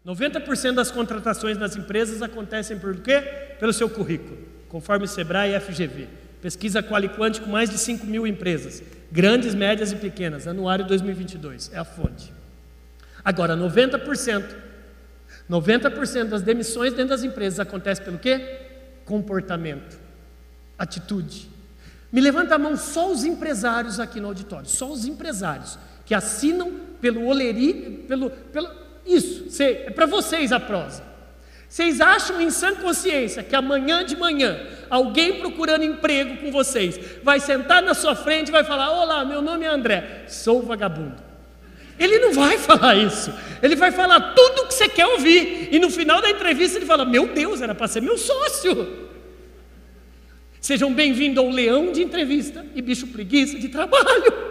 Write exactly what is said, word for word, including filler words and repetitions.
noventa por cento das contratações nas empresas acontecem por quê? Pelo seu currículo, conforme o Sebrae e F G V. Pesquisa Qualiquant com mais de cinco mil empresas, grandes, médias e pequenas, anuário dois mil e vinte e dois, é a fonte. Agora, noventa por cento, noventa por cento das demissões dentro das empresas acontecem pelo quê? Comportamento, atitude. Me levanta a mão só os empresários aqui no auditório, só os empresários que assinam pelo Oleri, pelo, pelo isso, é para vocês a prosa. Vocês acham em sã consciência que amanhã de manhã alguém procurando emprego com vocês vai sentar na sua frente e vai falar: olá, meu nome é André, sou vagabundo? Ele não vai falar isso, ele vai falar tudo o que você quer ouvir, e no final da entrevista ele fala: meu Deus, era para ser meu sócio. Sejam bem-vindos ao leão de entrevista e bicho preguiça de trabalho.